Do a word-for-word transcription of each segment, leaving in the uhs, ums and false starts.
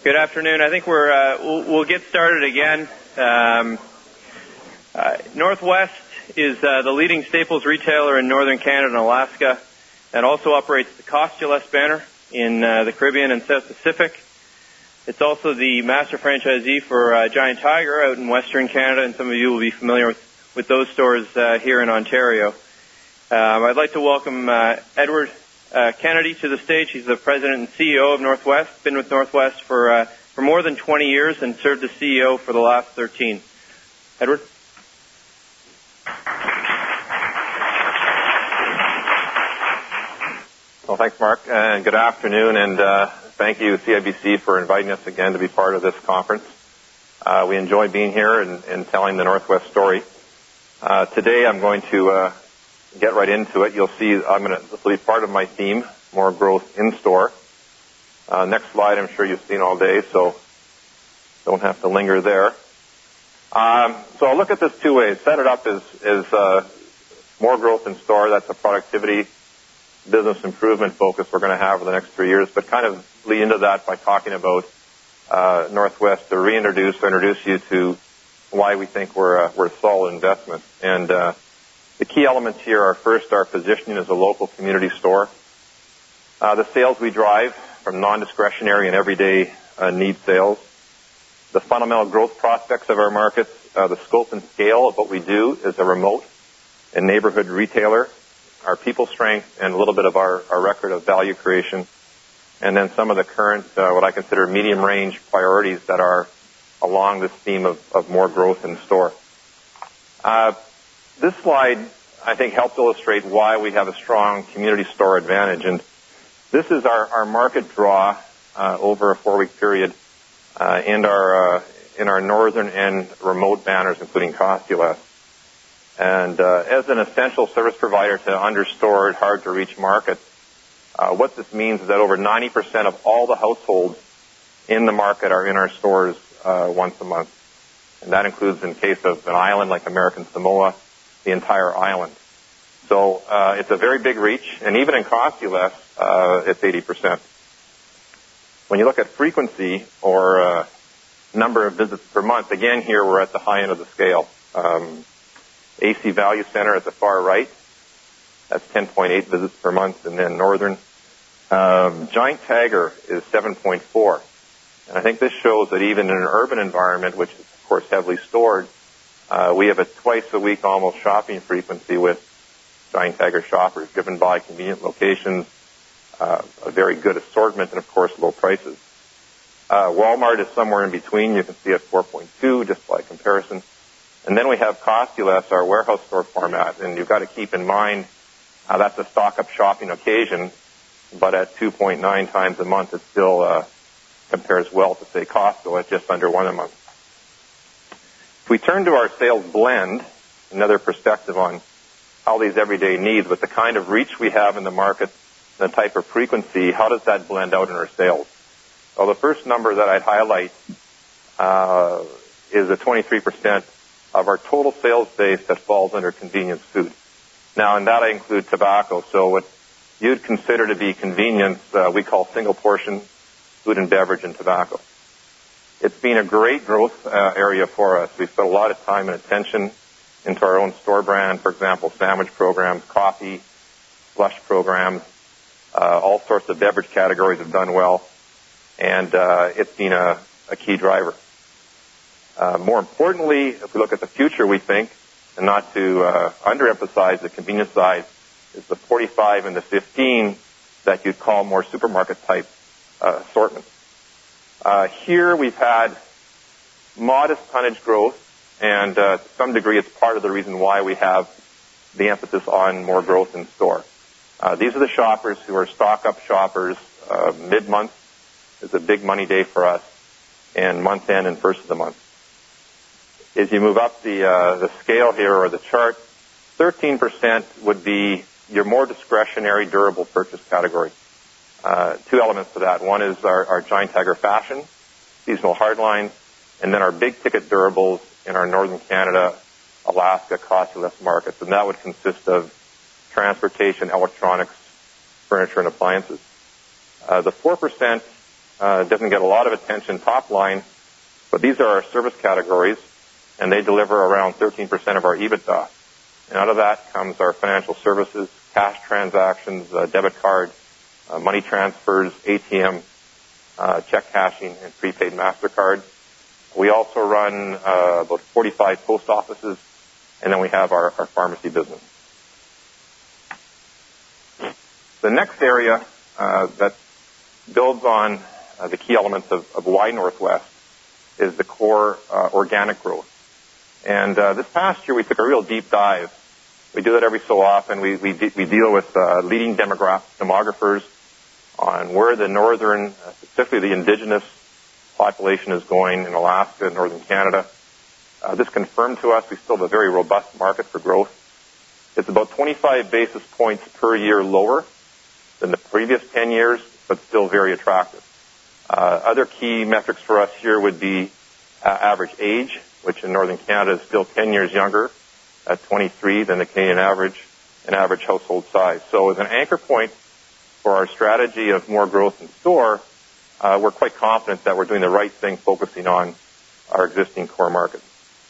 Good afternoon. I think we're uh, we'll, we'll get started again. Um, uh, Northwest is uh, the leading staples retailer in northern Canada and Alaska, and also operates the Cost-U-Less banner in uh, the Caribbean and South Pacific. It's also the master franchisee for uh, Giant Tiger out in Western Canada, and some of you will be familiar with, with those stores uh, here in Ontario. Um, I'd like to welcome uh, Edward Uh, Kennedy to the stage. He's the president and C E O of Northwest. Been with Northwest for uh, for more than twenty years and served as C E O for the last thirteen. Edward? Well, thanks, Mark, and good afternoon, and uh, thank you, C I B C, for inviting us again to be part of this conference. Uh, we enjoy being here and, and telling the Northwest story. Uh, today I'm going to uh, get right into it. You'll see I'm going to, this will be part of my theme, more growth in store. Uh, next slide I'm sure you've seen all day, so don't have to linger there. Um, so I'll look at this two ways. Set it up as, as uh, more growth in store. That's a productivity, business improvement focus we're going to have for the next three years, but kind of lead into that by talking about uh, Northwest to reintroduce or introduce you to why we think we're a, we're a solid investment. And uh, the key elements here are, first, our positioning as a local community store. Uh, the sales we drive from non-discretionary and everyday uh, need sales. The fundamental growth prospects of our markets. Uh, the scope and scale of what we do as a remote and neighborhood retailer. Our people strength and a little bit of our, our record of value creation. And then some of the current, uh, what I consider medium-range priorities that are along this theme of, of more growth in store. Uh, This slide, I think, helps illustrate why we have a strong community store advantage. And this is our, our market draw uh, over a four-week period uh, in our uh, in our northern and remote banners, including Cost-U-Less. And uh, as an essential service provider to under-stored, hard-to-reach markets, uh, what this means is that over ninety percent of all the households in the market are in our stores uh, once a month. And that includes, in case of an island like American Samoa, the entire island. So uh, it's a very big reach, and even in Cost-U-Less, uh, it's eighty percent. When you look at frequency or uh, number of visits per month, again here we're at the high end of the scale. Um, A C Value Center at the far right, that's ten point eight visits per month, and then Northern. Um, Giant Tiger is seven point four. And I think this shows that even in an urban environment, which is, of course, heavily stored, Uh, we have a twice-a-week almost shopping frequency with Giant Tiger shoppers, driven by convenient locations, uh, a very good assortment, and, of course, low prices. Uh, Walmart is somewhere in between. You can see at four point two, just by comparison. And then we have Cost-U-Less, our warehouse store format, and you've got to keep in mind uh, that's a stock-up shopping occasion, but at two point nine times a month, it still uh, compares well to, say, Costco at just under one a month. If we turn to our sales blend, another perspective on all these everyday needs, with the kind of reach we have in the market, the type of frequency, how does that blend out in our sales? Well, the first number that I'd highlight uh, is the twenty-three percent of our total sales base that falls under convenience food. Now, in that I include tobacco. So what you'd consider to be convenience, uh, we call single portion food and beverage and tobacco. It's been a great growth uh, area for us. We've put a lot of time and attention into our own store brand, for example, sandwich programs, coffee, slush programs, uh, all sorts of beverage categories have done well, and uh, it's been a, a key driver. Uh, more importantly, if we look at the future, we think, and not to uh, underemphasize the convenience side, is the forty-five and the fifteen that you'd call more supermarket-type uh, assortment. Uh, here we've had modest tonnage growth, and uh, to some degree it's part of the reason why we have the emphasis on more growth in store. Uh, these are the shoppers who are stock-up shoppers. Uh, mid-month is a big money day for us, and month-end and first of the month. As you move up the, uh, the scale here, or the chart, thirteen percent would be your more discretionary, durable purchase category. Uh, two elements to that. One is our, our Giant Tiger fashion, seasonal hardlines, and then our big-ticket durables in our Northern Canada, Alaska, Cost-U-Less markets. And that would consist of transportation, electronics, furniture, and appliances. Uh, the four percent uh, doesn't get a lot of attention top line, but these are our service categories, and they deliver around thirteen percent of our EBITDA. And out of that comes our financial services, cash transactions, uh, debit card, uh, money transfers, A T M, uh, check cashing, and prepaid MasterCard. We also run uh, about forty-five post offices, and then we have our, our pharmacy business. The next area uh, that builds on uh, the key elements of, of why Northwest is the core uh, organic growth. And uh, this past year, we took a real deep dive. We do that every so often. We we, de- we deal with uh, leading demograph- demographers on where the northern, uh, specifically the indigenous population is going in Alaska and northern Canada. Uh, this confirmed to us we still have a very robust market for growth. It's about twenty-five basis points per year lower than the previous ten years, but still very attractive. Uh, other key metrics for us here would be uh, average age, which in northern Canada is still ten years younger at twenty-three than the Canadian average, and average household size. So as an anchor point for our strategy of more growth in store, uh, we're quite confident that we're doing the right thing focusing on our existing core markets.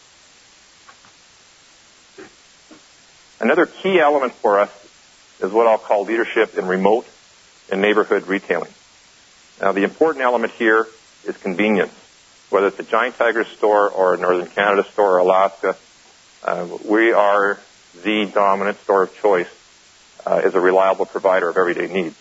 Another key element for us is what I'll call leadership in remote and neighborhood retailing. Now, the important element here is convenience. Whether it's a Giant Tiger store or a Northern Canada store or Alaska, uh, we are the dominant store of choice uh, as a reliable provider of everyday needs.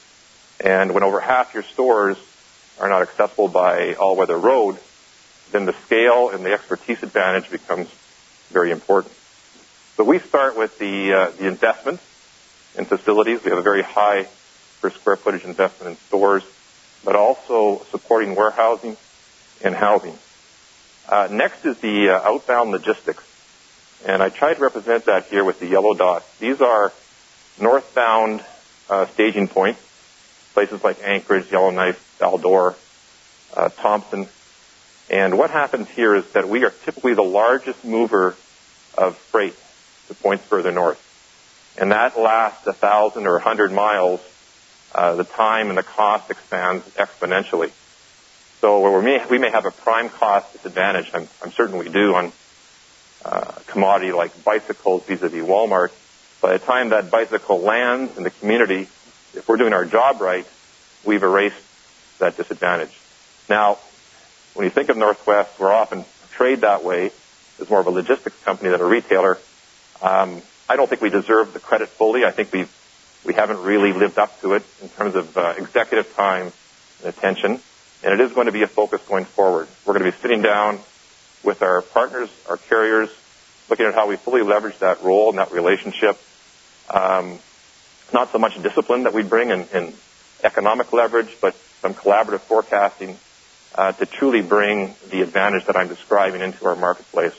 And when over half your stores are not accessible by all-weather road, then the scale and the expertise advantage becomes very important. So we start with the uh, the investment in facilities. We have a very high per square footage investment in stores, but also supporting warehousing and housing. Uh, next is the uh, outbound logistics, and I try to represent that here with the yellow dots. These are northbound uh, staging points, places like Anchorage, Yellowknife, Val-d'Or, uh, Thompson. And what happens here is that we are typically the largest mover of freight to points further north. And that lasts a thousand or a hundred miles. Uh, the time and the cost expands exponentially. So where we may, we may have a prime cost disadvantage, I'm, I'm certain we do on uh, a commodity like bicycles vis-a-vis Walmart. By the time that bicycle lands in the community, if we're doing our job right, we've erased that disadvantage. Now, when you think of Northwest, we're often portrayed that way as more of a logistics company than a retailer. Um, I don't think we deserve the credit fully. I think we've, we haven't really lived up to it in terms of uh, executive time and attention, and it is going to be a focus going forward. We're going to be sitting down with our partners, our carriers, looking at how we fully leverage that role and that relationship. Um, not so much discipline that we bring in, in economic leverage, but some collaborative forecasting uh, to truly bring the advantage that I'm describing into our marketplace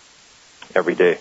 every day.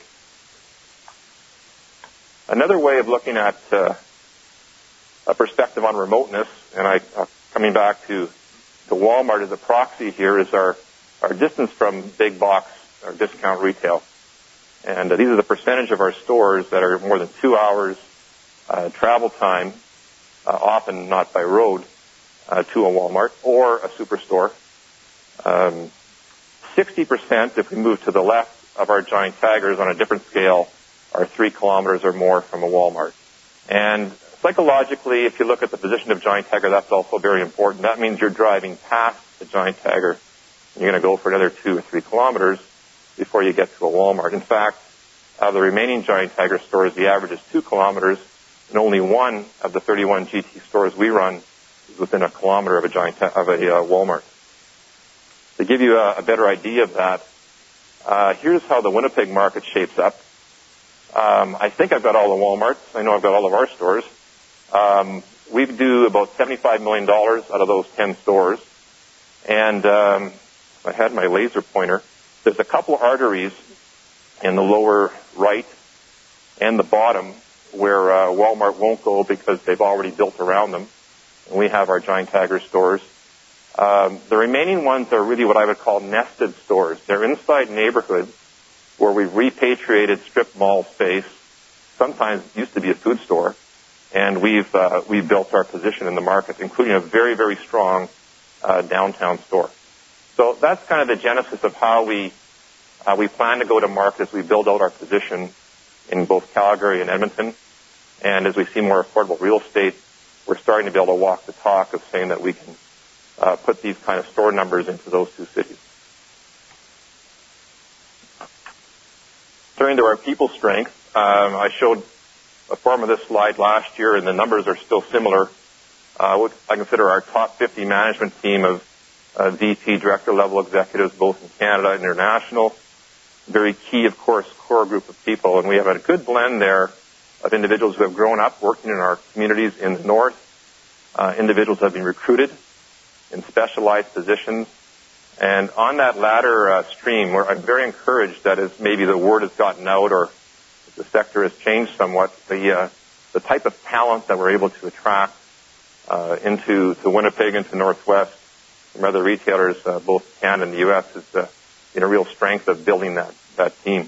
Another way of looking at uh, a perspective on remoteness, and I, uh, coming back to, to Walmart as a proxy here, is our, our distance from big box or discount retail. And uh, these are the percentage of our stores that are more than two hours uh, travel time, uh, often not by road, uh, to a Walmart or a superstore. Um, sixty percent, if we move to the left of our Giant Tigers on a different scale, are three kilometers or more from a Walmart. And psychologically, if you look at the position of Giant Tiger, that's also very important. That means you're driving past the Giant Tiger, and you're going to go for another two or three kilometers before you get to a Walmart. In fact, of the remaining Giant Tiger stores, the average is two kilometers, and only one of the thirty-one G T stores we run is within a kilometer of a Giant of a uh, Walmart. To give you a, a better idea of that, uh, here's how the Winnipeg market shapes up. Um, I think I've got all the Walmarts. I know I've got all of our stores. Um, we do about seventy-five million dollars out of those ten stores. And um, I had my laser pointer. There's a couple of arteries in the lower right and the bottom where uh, Walmart won't go because they've already built around them. And we have our Giant Tiger stores. Um, the remaining ones are really what I would call nested stores. They're inside neighborhoods where we've repatriated strip mall space. Sometimes it used to be a food store, and we've uh, we've built our position in the market, including a very, very strong uh, downtown store. So that's kind of the genesis of how we uh, we plan to go to market as we build out our position in both Calgary and Edmonton. And as we see more affordable real estate, we're starting to be able to walk the talk of saying that we can uh, put these kind of store numbers into those two cities. Turning to our people strength, um, I showed a form of this slide last year, and the numbers are still similar. Uh, what I consider our top fifty management team of uh, V P, director-level executives, both in Canada and international. Very key, of course, core group of people, and we have a good blend there of individuals who have grown up working in our communities in the north, uh, individuals who have been recruited in specialized positions. And on that latter uh, stream, where I'm very encouraged that as maybe the word has gotten out or the sector has changed somewhat, the uh, the type of talent that we're able to attract uh, into to Winnipeg and to Northwest from other retailers, uh, both Canada and the U S, is uh, in a real strength of building that, that team.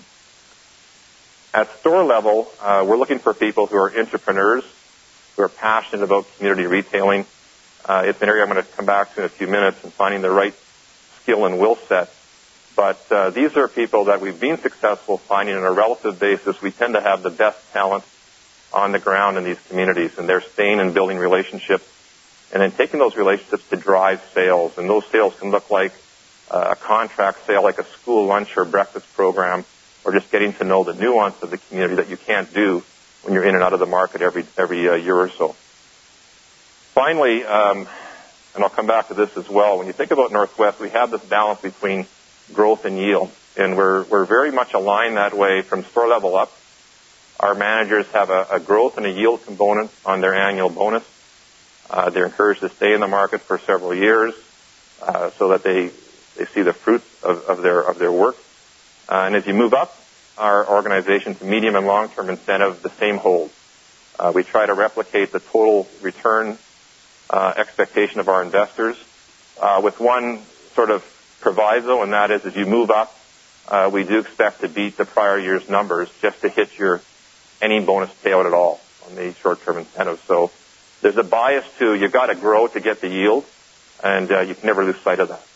At store level, uh, we're looking for people who are entrepreneurs, who are passionate about community retailing. Uh, it's an area I'm going to come back to in a few minutes and finding the right skill and will set. But uh, these are people that we've been successful finding on a relative basis. We tend to have the best talent on the ground in these communities, and they're staying and building relationships and then taking those relationships to drive sales. And those sales can look like uh, a contract sale, like a school lunch or breakfast program, or just getting to know the nuance of the community that you can't do when you're in and out of the market every every uh, year or so. Finally, um, and I'll come back to this as well, when you think about Northwest, we have this balance between growth and yield, and we're we're very much aligned that way from store level up. Our managers have a, a growth and a yield component on their annual bonus. Uh, they're encouraged to stay in the market for several years uh, so that they they see the fruits of, of their of their work. Uh, and as you move up our organization to medium and long-term incentive, the same holds. Uh, we try to replicate the total return uh, expectation of our investors uh, with one sort of proviso, and that is as you move up, uh, we do expect to beat the prior year's numbers just to hit your any bonus payout at all on the short-term incentive. So there's a bias to you've got to grow to get the yield, and uh, you can never lose sight of that.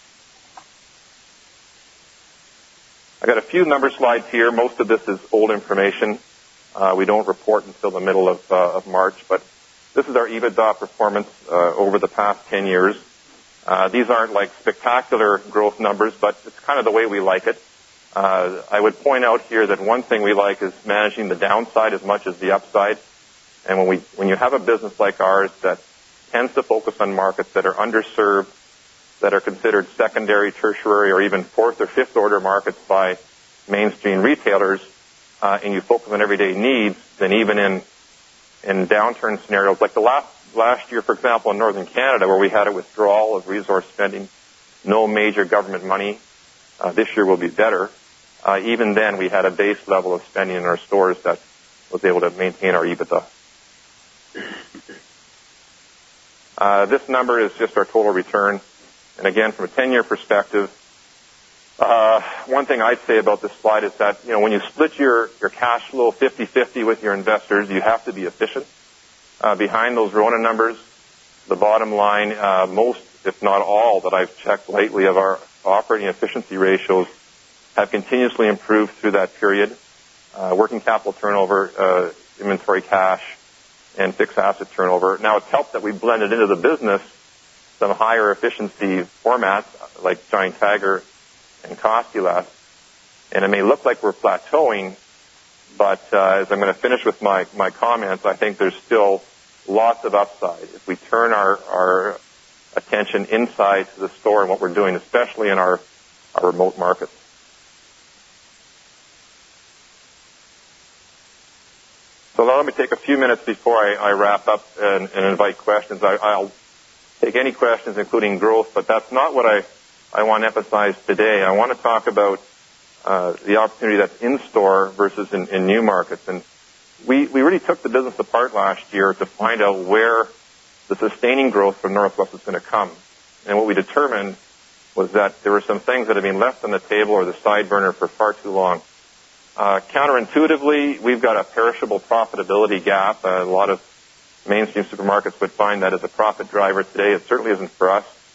I got a few number slides here. Most of this is old information. Uh, we don't report until the middle of, uh, of March, but this is our EBITDA performance uh, over the past ten years. Uh, these aren't like spectacular growth numbers, but it's kind of the way we like it. Uh, I would point out here that one thing we like is managing the downside as much as the upside. And when we, when you have a business like ours that tends to focus on markets that are underserved, that are considered secondary, tertiary, or even fourth or fifth order markets by mainstream retailers, uh, and you focus on everyday needs, then even in in downturn scenarios, like the last last year, for example, in Northern Canada, where we had a withdrawal of resource spending, no major government money. Uh, this year will be better. Uh, even then, we had a base level of spending in our stores that was able to maintain our EBITDA. Uh, this number is just our total return. And again, from a ten-year perspective, uh, one thing I'd say about this slide is that, you know, when you split your, your cash flow fifty-fifty with your investors, you have to be efficient. Uh, behind those R O N A numbers, the bottom line, uh, most, if not all, that I've checked lately of our operating efficiency ratios have continuously improved through that period. Uh, working capital turnover, uh, inventory cash, and fixed asset turnover. Now, it's helped that we blended into the business some higher efficiency formats like Giant Tiger and Cost-U-Less. And it may look like we're plateauing, but uh, as I'm going to finish with my, my comments, I think there's still lots of upside if we turn our, our attention inside to the store and what we're doing, especially in our, our remote markets. So now let me take a few minutes before I, I wrap up and, and invite questions. I, I'll take any questions, including growth, but that's not what I, I want to emphasize today. I want to talk about uh, the opportunity that's in-store versus in, in new markets. And we, we really took the business apart last year to find out where the sustaining growth from Northwest is going to come. And what we determined was that there were some things that had been left on the table or the side burner for far too long. Uh, counterintuitively, we've got a perishable profitability gap. Uh, a lot of mainstream supermarkets would find that as a profit driver today. It certainly isn't for us.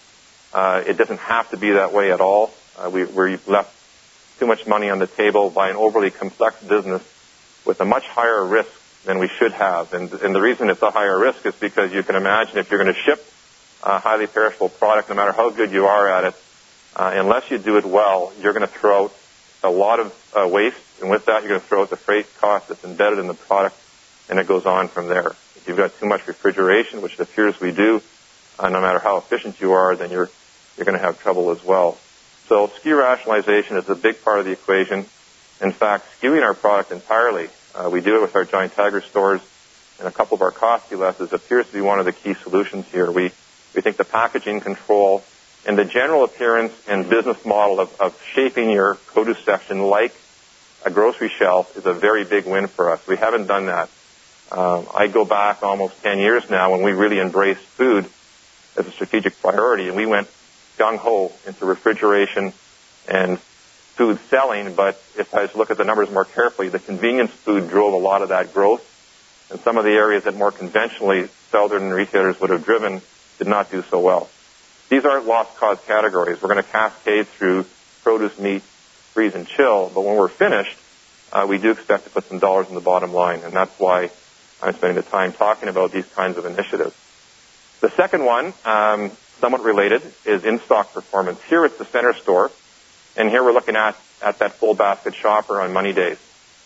Uh, it doesn't have to be that way at all. Uh, we, we've left too much money on the table by an overly complex business with a much higher risk than we should have. And, and the reason it's a higher risk is because you can imagine if you're going to ship a highly perishable product, no matter how good you are at it, uh, unless you do it well, you're going to throw out a lot of uh, waste, and with that, you're going to throw out the freight cost that's embedded in the product, and it goes on from there. If you've got too much refrigeration, which it appears we do, uh, no matter how efficient you are, then you're you're going to have trouble as well. So S K U rationalization is a big part of the equation. In fact, skewing our product entirely, uh, we do it with our Giant Tiger stores and a couple of our cost lessons, appears to be one of the key solutions here. We we think the packaging control and the general appearance and business model of, of shaping your produce section like a grocery shelf is a very big win for us. We haven't done that. Um, I go back almost ten years now when we really embraced food as a strategic priority, and we went gung-ho into refrigeration and food selling, but if I look at the numbers more carefully, the convenience food drove a lot of that growth, and some of the areas that more conventionally southern retailers would have driven did not do so well. These aren't lost cause categories. We're going to cascade through produce, meat, freeze, and chill, but when we're finished, uh, we do expect to put some dollars in the bottom line, and that's why I'm spending the time talking about these kinds of initiatives. The second one, um, somewhat related, is in-stock performance. Here it's the center store, and here we're looking at, at that full basket shopper on money days.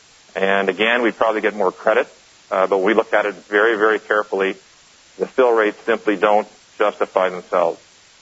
And again, we probably get more credit, uh, but we look at it very, very carefully. The fill rates simply don't justify themselves.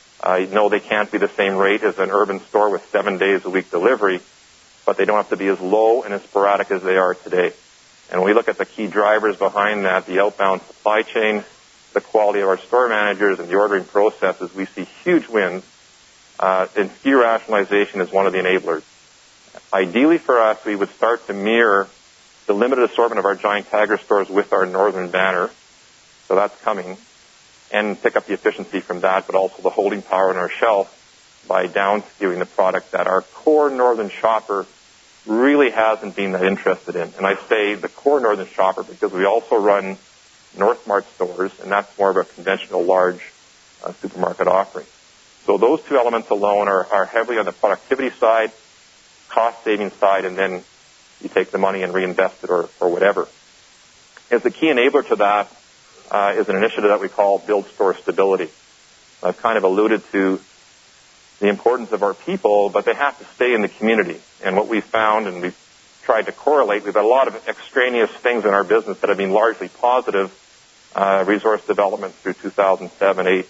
I know they can't be the same rate as an urban store with seven days a week delivery, but they don't have to be as low and as sporadic as they are today. And when we look at the key drivers behind that, the outbound supply chain, the quality of our store managers, and the ordering processes, we see huge wins. Uh, and S K U rationalization is one of the enablers. Ideally for us, we would start to mirror the limited assortment of our Giant Tiger stores with our northern banner. So that's coming. And pick up the efficiency from that, but also the holding power on our shelf by down-skewing the product that our core northern shopper really hasn't been that interested in. And I say the core northern shopper because we also run North Mart stores, and that's more of a conventional large uh, supermarket offering. So those two elements alone are, are heavily on the productivity side, cost-saving side, and then you take the money and reinvest it or, or whatever. As the key enabler to that uh, is an initiative that we call Build Store Stability. I've kind of alluded to the importance of our people, but they have to stay in the community. And what we've found, and we've tried to correlate, we've got a lot of extraneous things in our business that have been largely positive, uh, resource development through two thousand seven, eight,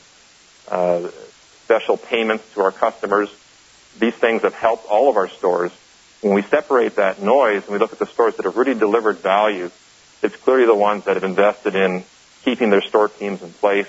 uh, special payments to our customers. These things have helped all of our stores. When we separate that noise and we look at the stores that have really delivered value, it's clearly the ones that have invested in keeping their store teams in place,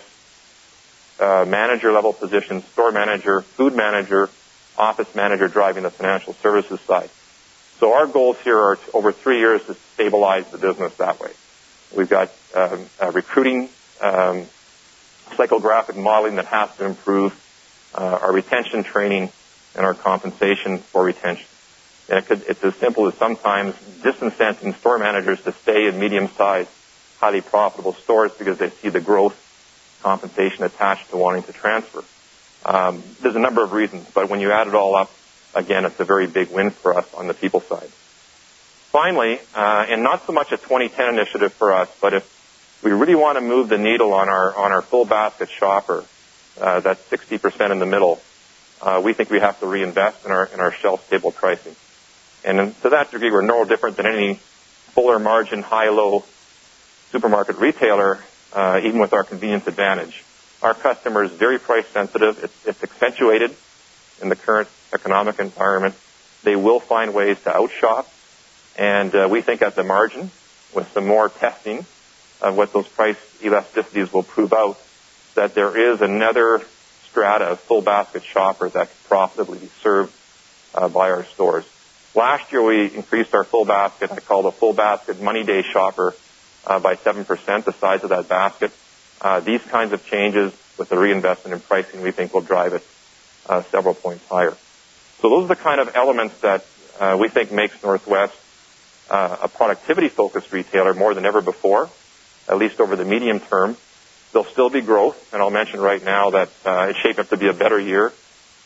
uh, manager-level positions, store manager, food manager, office manager driving the financial services side. So our goals here are to, over three years to stabilize the business that way. We've got um, uh, recruiting, um, psychographic modeling that has to improve, uh, our retention training, and our compensation for retention. And it could, it's as simple as sometimes disincenting store managers to stay in medium-sized, highly profitable stores because they see the growth compensation attached to wanting to transfer. Um, there's a number of reasons, but when you add it all up, again, it's a very big win for us on the people side. Finally, uh, and not so much a twenty ten initiative for us, but if we really want to move the needle on our on our full basket shopper, uh, that's sixty percent in the middle, uh, we think we have to reinvest in our in our shelf-stable pricing. And in, to that degree, we're no different than any fuller margin, high-low supermarket retailer, uh, even with our convenience advantage. Our customer is very price sensitive. It's, it's accentuated in the current economic environment. They will find ways to outshop. And uh, we think at the margin, with some more testing of what those price elasticities will prove out, that there is another strata of full basket shoppers that can profitably be served uh, by our stores. Last year we increased our full basket, I call the full basket money day shopper, uh, by seven percent, the size of that basket. Uh, these kinds of changes with the reinvestment in pricing we think will drive it uh, several points higher. So those are the kind of elements that uh, we think makes Northwest uh, a productivity-focused retailer more than ever before, at least over the medium term. There'll still be growth, and I'll mention right now that uh, it's shaped up to be a better year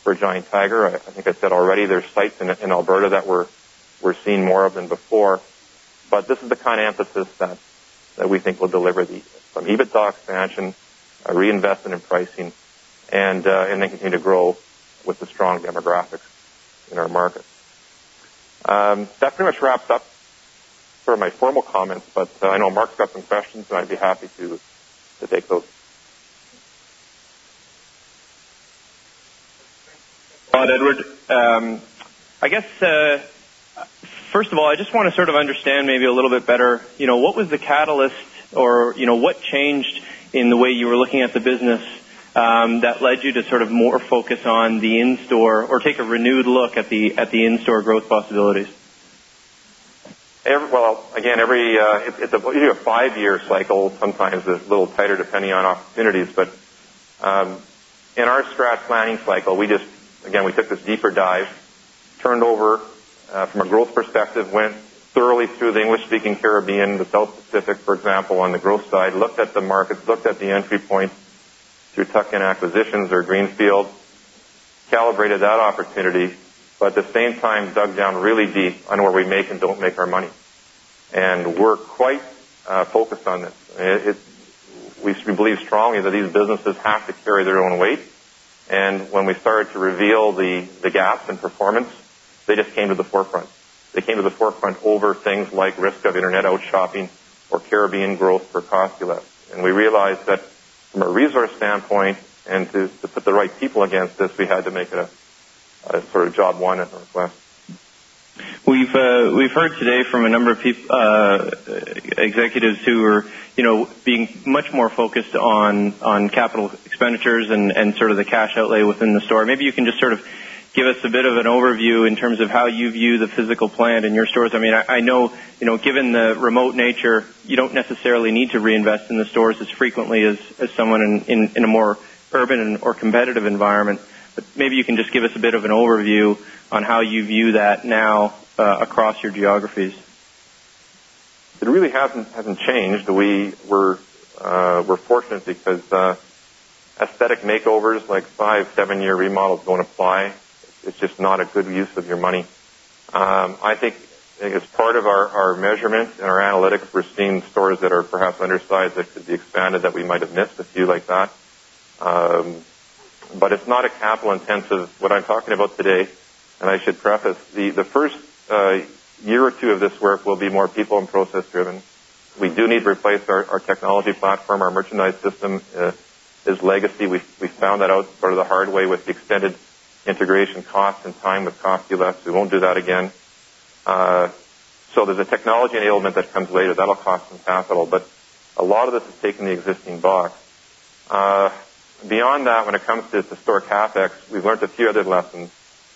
for Giant Tiger. I, I think I said already there's sites in, in Alberta that we're, we're seeing more of than before. But this is the kind of emphasis that, that we think will deliver the, some EBITDA expansion, a reinvestment in pricing, and, uh, and then continue to grow with the strong demographics in our market. Um, that pretty much wraps up sort of my formal comments, but uh, I know Mark's got some questions, and I'd be happy to, to take those. Well, Edward, um, I guess, uh, first of all, I just want to sort of understand maybe a little bit better, you know, what was the catalyst or, you know, what changed in the way you were looking at the business um, that led you to sort of more focus on the in-store or take a renewed look at the at the in-store growth possibilities? Every, well, again, every uh, it, it's a, usually a five-year cycle. Sometimes it's a little tighter depending on opportunities. But um, in our strat planning cycle, we just, again, we took this deeper dive, turned over uh, from a growth perspective, went thoroughly through the English-speaking Caribbean, the South Pacific, for example, on the growth side, looked at the markets, looked at the entry points through tuck-in acquisitions or greenfield, calibrated that opportunity, but at the same time dug down really deep on where we make and don't make our money. And we're quite uh, focused on this. It, it, we, we believe strongly that these businesses have to carry their own weight. And when we started to reveal the, the gaps in performance, they just came to the forefront. They came to the forefront over things like risk of internet out shopping or Caribbean growth for cost less. And we realized that from a resource standpoint and to, to put the right people against this, we had to make it a, a sort of job one at Northwest. We've uh, we've heard today from a number of people, uh, executives who are, you know, being much more focused on on capital expenditures and, and sort of the cash outlay within the store. Maybe you can just sort of give us a bit of an overview in terms of how you view the physical plant in your stores. I mean, I, I know, you know, given the remote nature, you don't necessarily need to reinvest in the stores as frequently as, as someone in, in, in a more urban or competitive environment. But maybe you can just give us a bit of an overview on how you view that now uh, across your geographies. It really hasn't hasn't changed. We were uh, we're fortunate because uh, aesthetic makeovers like five, seven year remodels don't apply. It's just not a good use of your money. Um, I think as part of our, our measurement and our analytics, we're seeing stores that are perhaps undersized that could be expanded that we might have missed, a few like that. Um, but it's not a capital intensive. What I'm talking about today, and I should preface, the, the first uh, year or two of this work will be more people and process driven. We do need to replace our, our technology platform. Our merchandise system uh, is legacy. We, we found that out sort of the hard way with the extended integration costs and time with Cost-U-Less. We won't do that again. Uh, so there's a technology enablement that comes later. That'll cost some capital. But a lot of this is taking the existing box. Uh, beyond that, when it comes to, to store CapEx, we've learned a few other lessons.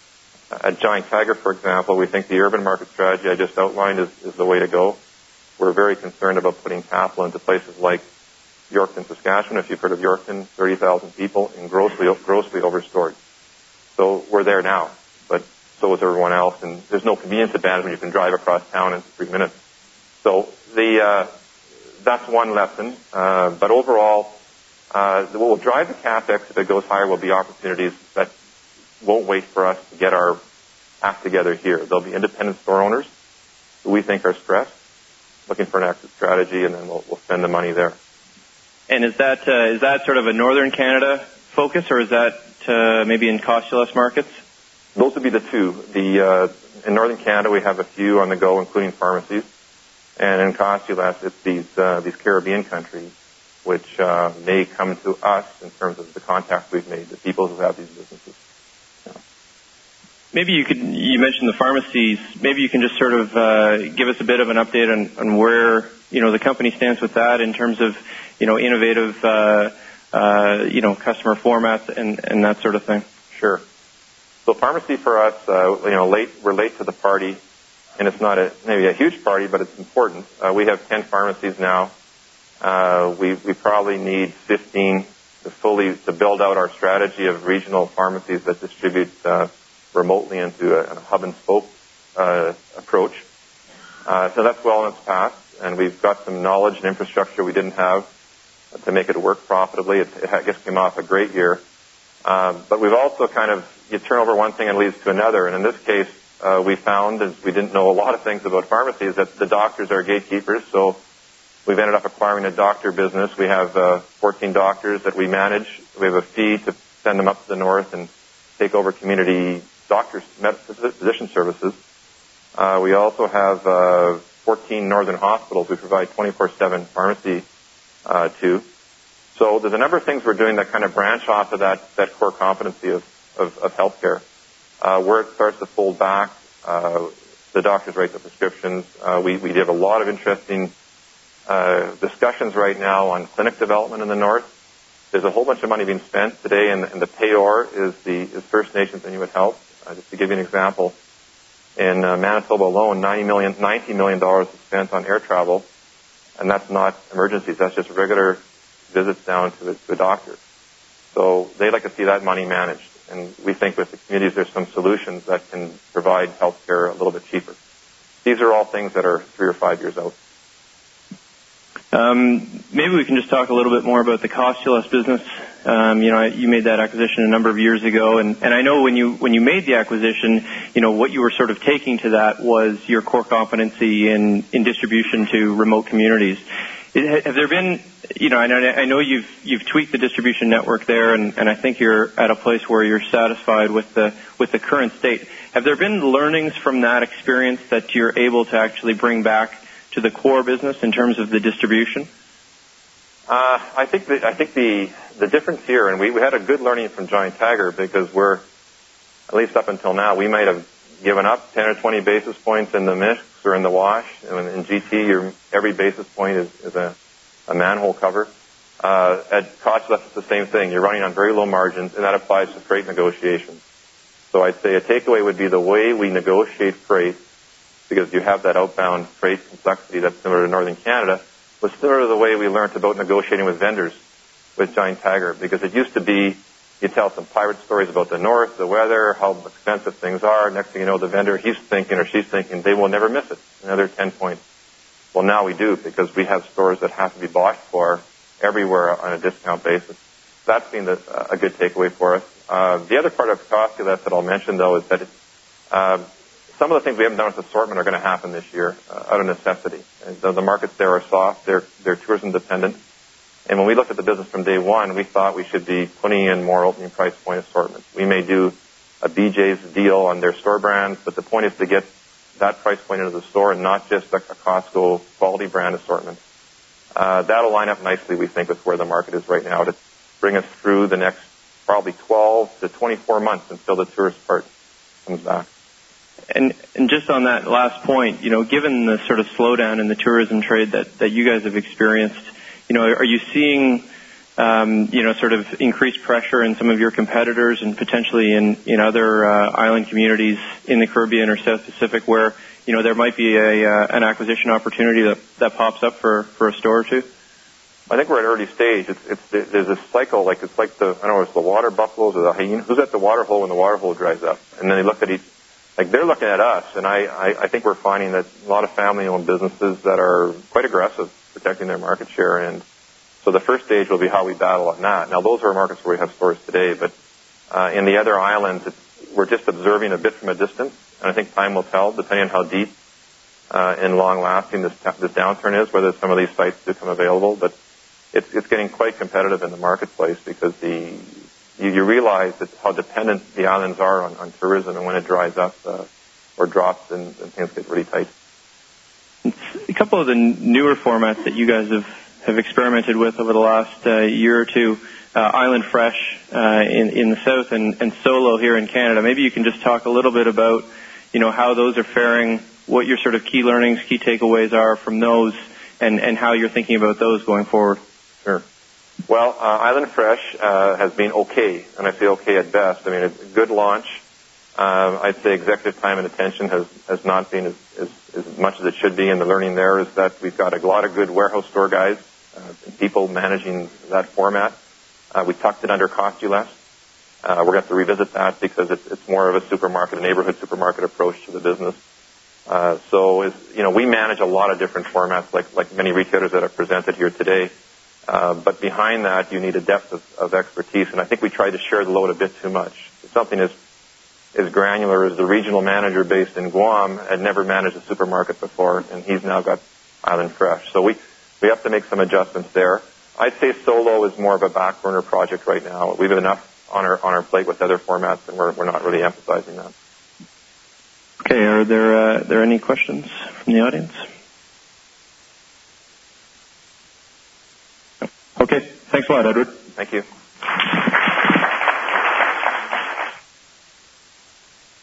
At Giant Tiger, for example, we think the urban market strategy I just outlined is, is the way to go. We're very concerned about putting capital into places like Yorkton, Saskatchewan. If you've heard of Yorkton, thirty thousand people and grossly, grossly overstored. So we're there now, but so is everyone else. And there's no convenience advantage when you can drive across town in three minutes. So the uh, that's one lesson. Uh, but overall, uh, what will drive the CapEx if it goes higher will be opportunities that won't wait for us to get our act together here. There'll be independent store owners who we think are stressed, looking for an exit strategy, and then we'll, we'll spend the money there. And is that uh, is that sort of a Northern Canada focus, or is that uh, maybe in Cost-U-Less markets? Those would be the two. The uh, in Northern Canada, we have a few on the go, including pharmacies, and in Cost-U-Less, it's these uh, these Caribbean countries, which uh, may come to us in terms of the contacts we've made, the people who have these businesses. Yeah. Maybe you could, you mentioned the pharmacies, maybe you can just sort of uh, give us a bit of an update on, on where, you know, the company stands with that in terms of, you know, innovative, uh, uh, you know, customer formats and, and that sort of thing. Sure. So pharmacy for us, uh, you know, late, we're late to the party, and it's not a, maybe a huge party, but it's important. Uh, we have ten pharmacies now. Uh, we, we probably need fifteen to fully, to build out our strategy of regional pharmacies that distribute, uh, remotely into a, a hub and spoke uh, approach. Uh, so that's well in its path, and we've got some knowledge and infrastructure we didn't have to make it work profitably. It, it I guess came off a great year. Um, but we've also kind of you turn over one thing and it leads to another. And in this case, uh, we found, as we didn't know a lot of things about pharmacies, that the doctors are gatekeepers. So we've ended up acquiring a doctor business. We have uh, fourteen doctors that we manage. We have a fee to send them up to the north and take over community doctors, physician services. Uh, we also have uh, fourteen northern hospitals we provide twenty-four seven pharmacy uh, to. So there's a number of things we're doing that kind of branch off of that, that core competency of, of, of healthcare. Uh, where it starts to fold back, uh, the doctors write the prescriptions. Uh, we, we have a lot of interesting uh, discussions right now on clinic development in the north. There's a whole bunch of money being spent today, and, and the payor is the is First Nations Inuit Health. Uh, just to give you an example, in uh, Manitoba alone, ninety million, ninety million dollars is spent on air travel, and that's not emergencies. That's just regular visits down to, the, to a doctor. So they like to see that money managed, and we think with the communities there's some solutions that can provide health care a little bit cheaper. These are all things that are three or five years out. Um, maybe we can just talk a little bit more about the Cost-U-Less business. Um, you know, you made that acquisition a number of years ago, and, and I know when you when you made the acquisition, you know, what you were sort of taking to that was your core competency in, in distribution to remote communities. It, have there been, you know, I know, I know you've you've tweaked the distribution network there, and, and I think you're at a place where you're satisfied with the with the current state. Have there been learnings from that experience that you're able to actually bring back to the core business in terms of the distribution? Uh, I think the, I think the the difference here, and we, we had a good learning from Giant Tiger because we're, at least up until now, we might have given up ten or twenty basis points in the mix or in the wash. And in G T, your, every basis point is, is a, a manhole cover. Uh, at Cost-U-Less, it's the same thing. You're running on very low margins, and that applies to freight negotiations. So I'd say a takeaway would be the way we negotiate freight, because you have that outbound freight complexity that's similar to Northern Canada, was similar to the way we learned about negotiating with vendors with Giant Tiger, because it used to be you tell some pirate stories about the north, the weather, how expensive things are. Next thing you know, the vendor, he's thinking or she's thinking they will never miss it, another ten points. Well, now we do, because we have stores that have to be bought for everywhere on a discount basis. That's been the, uh, a good takeaway for us. Uh, the other part of Cost-U-Less that I'll mention, though, is that it, uh, some of the things we haven't done with assortment are going to happen this year uh, out of necessity. And the, the markets there are soft. They're, they're tourism dependent. And when we looked at the business from day one, we thought we should be putting in more opening price point assortment. We may do a B J's deal on their store brands, but the point is to get that price point into the store and not just a, a Costco quality brand assortment. Uh, that'll line up nicely, we think, with where the market is right now to bring us through the next probably twelve to twenty-four months until the tourist part comes back. And, and just on that last point, you know, given the sort of slowdown in the tourism trade that, that you guys have experienced, you know, are you seeing, um, you know, sort of increased pressure in some of your competitors and potentially in, in other uh, island communities in the Caribbean or South Pacific where, you know, there might be a uh, an acquisition opportunity that, that pops up for, for a store or two? I think we're at early stage. It's, it's, there's a cycle, like it's like the, I don't know, it's the water buffaloes or the hyenas. Who's at the water hole when the water hole dries up? And then they look at each, like they're looking at us, and I, I, I think we're finding that a lot of family-owned businesses that are quite aggressive protecting their market share. And so the first stage will be how we battle on that. Now, those are markets where we have stores today, but uh, in the other islands, it's, we're just observing a bit from a distance, and I think time will tell, depending on how deep uh, and long-lasting this, this downturn is, whether some of these sites become available. But it's, it's getting quite competitive in the marketplace because the you, you realize that how dependent the islands are on, on tourism, and when it dries up uh, or drops, then, then things get really tight. A couple of the newer formats that you guys have, have experimented with over the last uh, year or two, uh, Island Fresh uh, in, in the south and, and Solo here in Canada. Maybe you can just talk a little bit about, you know, how those are faring, what your sort of key learnings, key takeaways are from those, and, and how you're thinking about those going forward. Sure. Well, uh, Island Fresh uh, has been okay, and I say okay at best. I mean, it's a good launch. Uh, I'd say executive time and attention has, has not been as, as, as much as it should be, and the learning there is that we've got a lot of good warehouse store guys, uh, and people managing that format. Uh, we tucked it under Cost-U-Less. Uh, we're going to have to revisit that because it's, it's more of a supermarket, a neighborhood supermarket approach to the business. Uh, so, is, you know, we manage a lot of different formats, like, like many retailers that are presented here today. Uh, but behind that, you need a depth of, of expertise, and I think we tried to share the load a bit too much. If something is is granular is the regional manager based in Guam had never managed a supermarket before, and he's now got Island Fresh. So we, we have to make some adjustments there. I'd say Solo is more of a back burner project right now. We have enough on our on our plate with other formats, and we're we're not really emphasizing that. Okay, are there uh, there any questions from the audience? Okay, thanks a lot, Edward. Thank you.